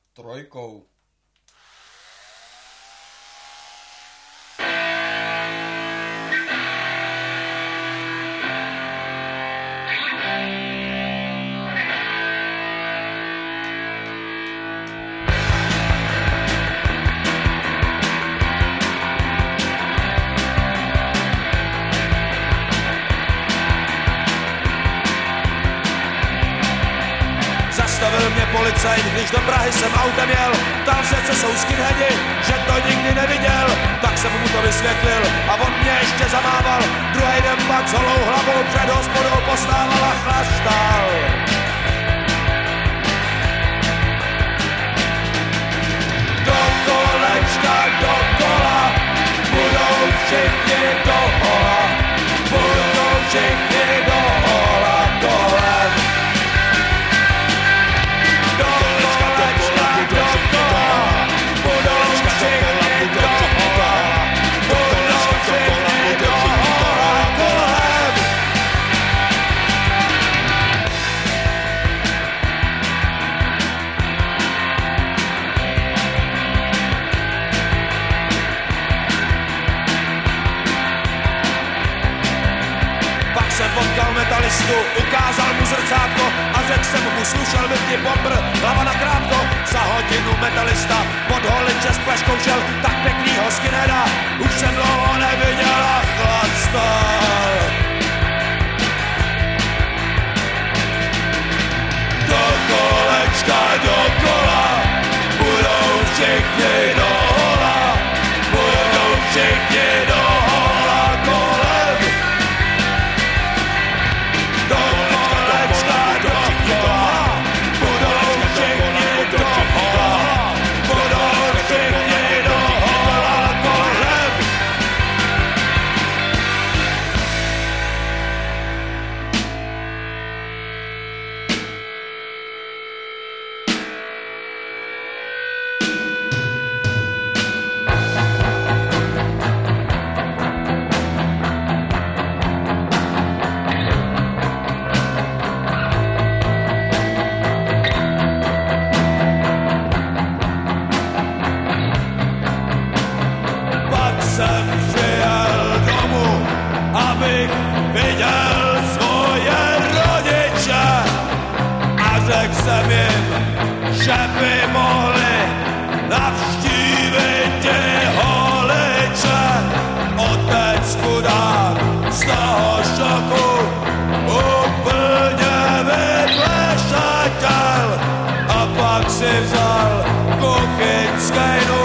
trojkou. Zastavil mě policajt, když do Prahy jsem autem jel. Ptal se, co jsou skinheadi, že to nikdy neviděl. Tak jsem mu to vysvětlil a on mě ještě zamával. Druhej den pak s holou hlavou před hospodou postával a chlastal. Do kolečka, dokola, budou všichni dohola. Budou všichni dohola kolem. Jsem potkal metalistu, ukázal mu zrcátko a řekl jsem mu, slušel vypni bombr, hlava na krátko. Za hodinu metalista pod holiče s pleškou šel, tak pěknýho skinheada už jsem dlouho neviděl a chlastal. Do kolečka, dokola, budou všichni dohola, budou všichni dohola kolem. Jsem přijel domů, abych viděl svoje rodiče a řekl jsem jim, že by mohli navštívit ty holiče. Otec chudák z toho šoku úplně vyplešatěl a pak si vzal kuchyňský nůž